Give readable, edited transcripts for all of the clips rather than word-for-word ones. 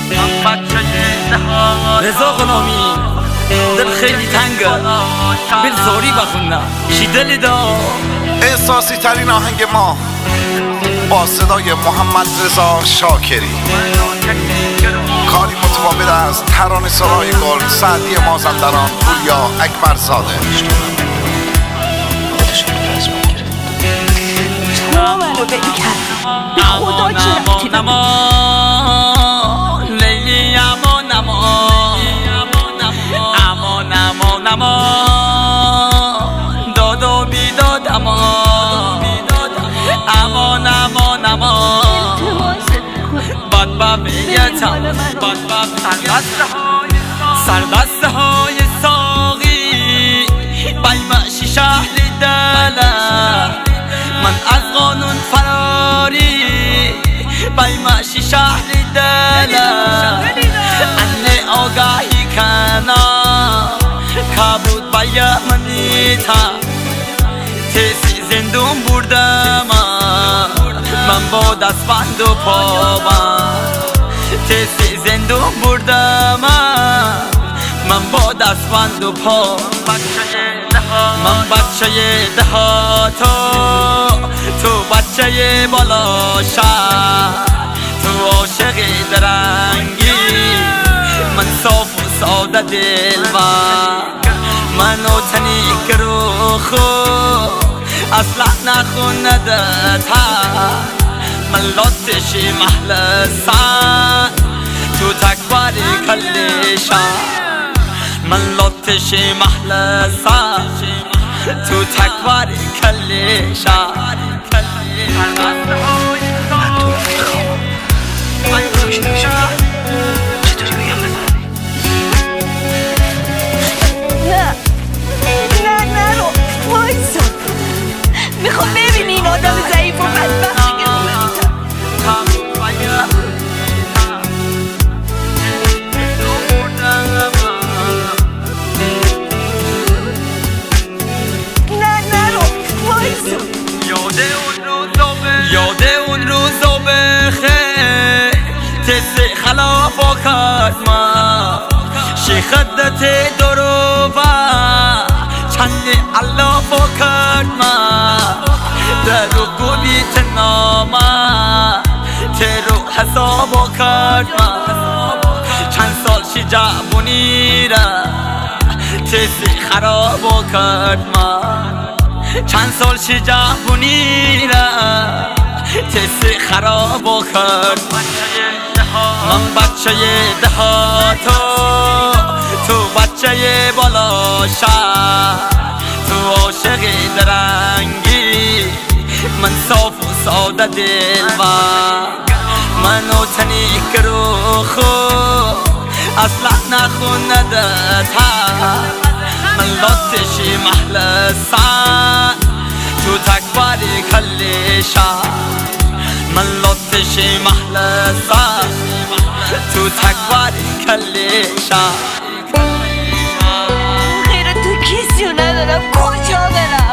رضا غلامی دل خیلی تنگه بل زاری بخونم شی دلی دا احساسی ترین آهنگ ما با صدای محمد رضا شاکری، کاری متفاوت از ترانه سرای گل، سعدی مازندران، پوریا اکبرزاده. تو منو بری کرد به خدا چه رفتی لیلی امان امان داد و بیداد امان باد بیتم سردسته های ساقی بیمشی شهر دلم من از قانون فراری بیمشی شهر دلم انه آگاهی کنم کبود بیمنیتا تیسی زندون بردم من با دستبند و پابند تیسی زندون بردم من با دستبند و پا من بچه دهاتو تو بچه بالا شهر تو عاشق درنگی من صاف و ساده دلبر منو تنی کرو خو اصلا نخونده تا من لطشی محل سن تو تکبری کلیشا من لطشی محل سن تو تکبری کلیشا میخوام ببینی این آدم ضعیف و بدبختی که نرو وایسا یاد اون روزا بخیر تسی خلاف و کارما شی خدت درو و چند علاف و کارما درو گولیت ناما ترو حساب و کارما چند سال شی جابونی را تسی خراب و کارما چند سال شی جابونی را تسی خراب و کرد من بچه دهاتو تو بچه بالا شهر تو عاشق درنگی من صاف و ساده دلبر منو تنی کرو خو اصلا نخونده تا من لطشی محل سن تو تکبری کلیشا من لطشی محل سن تو تکبری کلیشا غیر تو کسیو ندارم کجا برم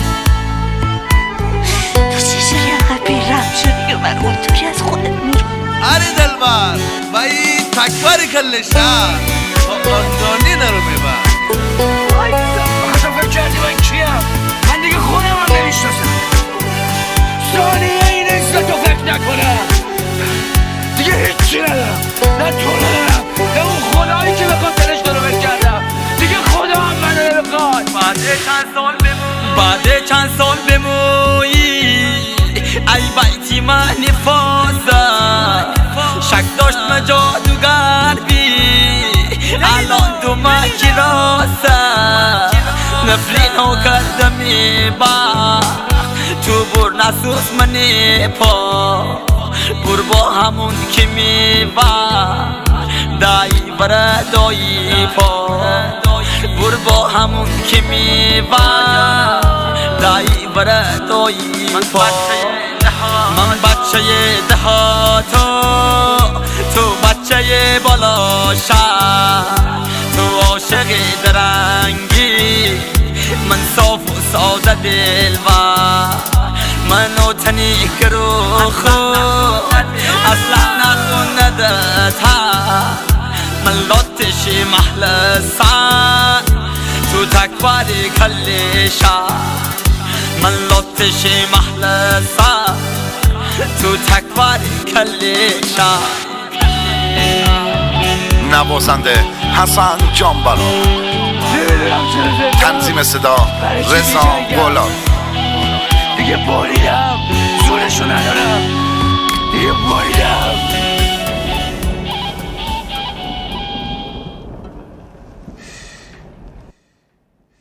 تو چشم یقت بیرم شدی که من اونطوری از خودت میرم آره دلبر و این تکبری کلیشا آندانی نرو میبر تو فکر کردی من کیم؟ من دیگه خودم هم نمیشناسم ثانیه این است تو فکر نکنم دیگه هیچی ندارم نه تو ندارم نه اون خدایی که بخواد دلش تو رو بر کردم دیگه خدا هم منو نمیخواد بعد چند سال بمویی ای بیتی من نفازم شک داشت من جادوگر بی الان دو مکی راستم نفرین ها کردمی با تو بر نسوس منی پا بر با همون که می با دایی بره دایی پا بر با همون که می با دایی بره دایی پا من بچه دهاتو تو بچه بالا شهر تو عاشق درنگی من صاف و ساده دلبر منو تنی کرو خو اصلا نخونده خودتم من لاتشی محل سن تو تکبری کل شهر من لاتشی محل سن تو تکبری کل شهر نوازنده حسن جانبرا، تنظیم صدا رضا گلان. دیگه بریدم زورشو ندارم، دیگه بریدم.